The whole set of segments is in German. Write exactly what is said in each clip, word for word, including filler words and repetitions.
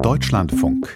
Deutschlandfunk.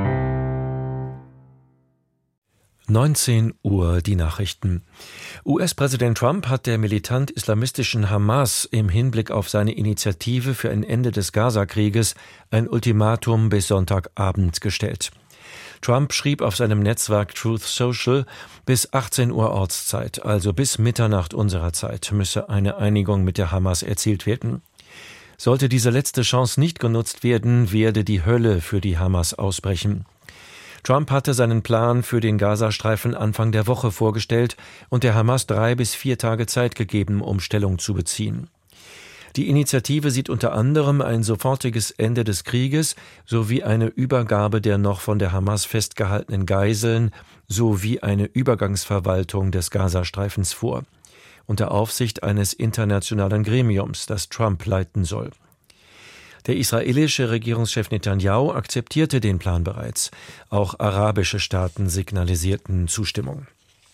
neunzehn Uhr die Nachrichten. U S-Präsident Trump hat der militant-islamistischen Hamas im Hinblick auf seine Initiative für ein Ende des Gaza-Krieges ein Ultimatum bis Sonntagabend gestellt. Trump schrieb auf seinem Netzwerk Truth Social, bis achtzehn Uhr Ortszeit, also bis Mitternacht unserer Zeit, müsse eine Einigung mit der Hamas erzielt werden. Sollte diese letzte Chance nicht genutzt werden, werde die Hölle für die Hamas ausbrechen. Trump hatte seinen Plan für den Gazastreifen Anfang der Woche vorgestellt und der Hamas drei bis vier Tage Zeit gegeben, um Stellung zu beziehen. Die Initiative sieht unter anderem ein sofortiges Ende des Krieges sowie eine Übergabe der noch von der Hamas festgehaltenen Geiseln sowie eine Übergangsverwaltung des Gazastreifens vor, unter Aufsicht eines internationalen Gremiums, das Trump leiten soll. Der israelische Regierungschef Netanyahu akzeptierte den Plan bereits. Auch arabische Staaten signalisierten Zustimmung.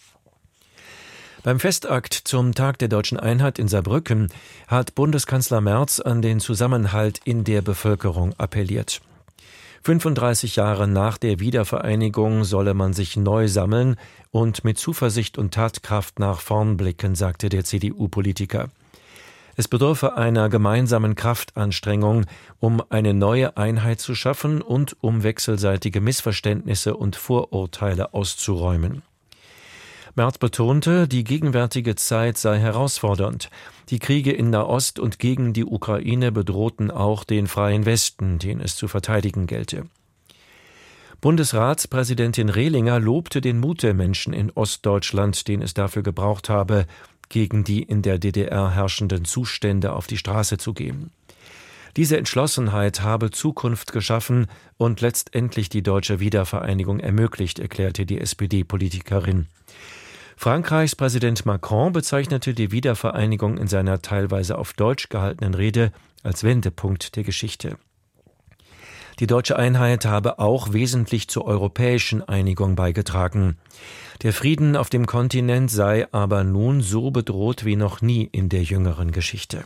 Beim Festakt zum Tag der Deutschen Einheit in Saarbrücken hat Bundeskanzler Merz an den Zusammenhalt in der Bevölkerung appelliert. fünfunddreißig Jahre nach der Wiedervereinigung solle man sich neu sammeln und mit Zuversicht und Tatkraft nach vorn blicken, sagte der C D U-Politiker. Es bedürfe einer gemeinsamen Kraftanstrengung, um eine neue Einheit zu schaffen und um wechselseitige Missverständnisse und Vorurteile auszuräumen. Merz betonte, die gegenwärtige Zeit sei herausfordernd. Die Kriege in Nahost und gegen die Ukraine bedrohten auch den freien Westen, den es zu verteidigen gelte. Bundesratspräsidentin Rehlinger lobte den Mut der Menschen in Ostdeutschland, den es dafür gebraucht habe, gegen die in der D D R herrschenden Zustände auf die Straße zu gehen. Diese Entschlossenheit habe Zukunft geschaffen und letztendlich die deutsche Wiedervereinigung ermöglicht, erklärte die S P D-Politikerin. Frankreichs Präsident Macron bezeichnete die Wiedervereinigung in seiner teilweise auf Deutsch gehaltenen Rede als Wendepunkt der Geschichte. Die deutsche Einheit habe auch wesentlich zur europäischen Einigung beigetragen. Der Frieden auf dem Kontinent sei aber nun so bedroht wie noch nie in der jüngeren Geschichte.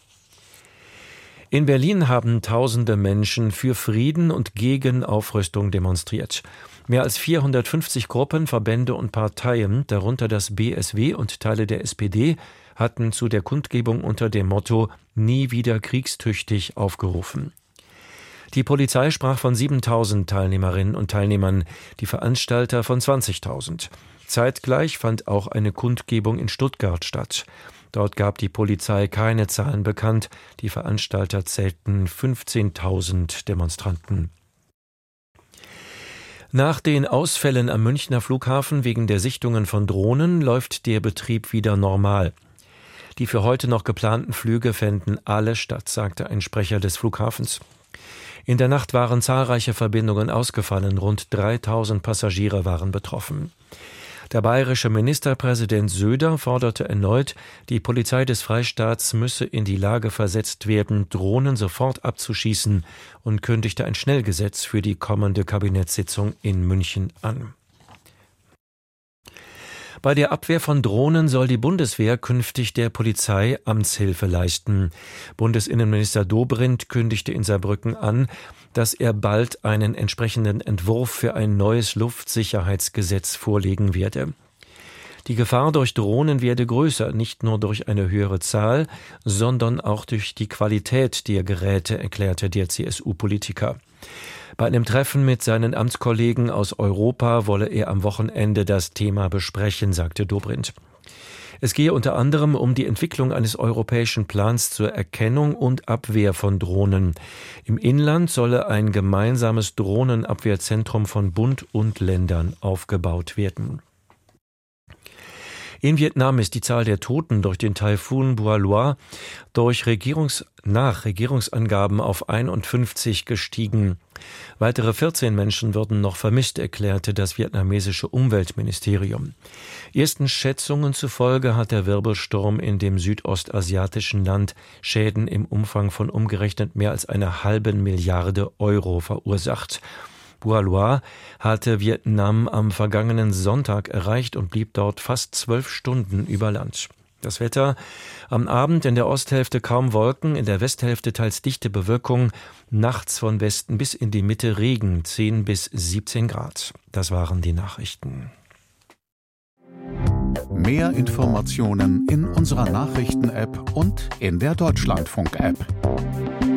In Berlin haben tausende Menschen für Frieden und gegen Aufrüstung demonstriert. Mehr als vierhundertfünfzig Gruppen, Verbände und Parteien, darunter das B S W und Teile der S P D, hatten zu der Kundgebung unter dem Motto »Nie wieder kriegstüchtig« aufgerufen. Die Polizei sprach von siebentausend Teilnehmerinnen und Teilnehmern, die Veranstalter von zwanzigtausend. Zeitgleich fand auch eine Kundgebung in Stuttgart statt. Dort gab die Polizei keine Zahlen bekannt. Die Veranstalter zählten fünfzehntausend Demonstranten. Nach den Ausfällen am Münchner Flughafen wegen der Sichtungen von Drohnen läuft der Betrieb wieder normal. Die für heute noch geplanten Flüge fänden alle statt, sagte ein Sprecher des Flughafens. In der Nacht waren zahlreiche Verbindungen ausgefallen, rund dreitausend Passagiere waren betroffen. Der bayerische Ministerpräsident Söder forderte erneut, die Polizei des Freistaats müsse in die Lage versetzt werden, Drohnen sofort abzuschießen und kündigte ein Schnellgesetz für die kommende Kabinettssitzung in München an. Bei der Abwehr von Drohnen soll die Bundeswehr künftig der Polizei Amtshilfe leisten. Bundesinnenminister Dobrindt kündigte in Saarbrücken an, dass er bald einen entsprechenden Entwurf für ein neues Luftsicherheitsgesetz vorlegen werde. Die Gefahr durch Drohnen werde größer, nicht nur durch eine höhere Zahl, sondern auch durch die Qualität der Geräte, erklärte der C S U-Politiker. Bei einem Treffen mit seinen Amtskollegen aus Europa wolle er am Wochenende das Thema besprechen, sagte Dobrindt. Es gehe unter anderem um die Entwicklung eines europäischen Plans zur Erkennung und Abwehr von Drohnen. Im Inland solle ein gemeinsames Drohnenabwehrzentrum von Bund und Ländern aufgebaut werden. In Vietnam ist die Zahl der Toten durch den Taifun Boalua durch Regierungs- nach Regierungsangaben auf einundfünfzig gestiegen. Weitere vierzehn Menschen würden noch vermisst, erklärte das vietnamesische Umweltministerium. Ersten Schätzungen zufolge hat der Wirbelsturm in dem südostasiatischen Land Schäden im Umfang von umgerechnet mehr als einer halben Milliarde Euro verursacht. Boalua hatte Vietnam am vergangenen Sonntag erreicht und blieb dort fast zwölf Stunden über Land. Das Wetter: am Abend in der Osthälfte kaum Wolken, in der Westhälfte teils dichte Bewölkung, nachts von Westen bis in die Mitte Regen, zehn bis siebzehn Grad. Das waren die Nachrichten. Mehr Informationen in unserer Nachrichten-App und in der Deutschlandfunk-App.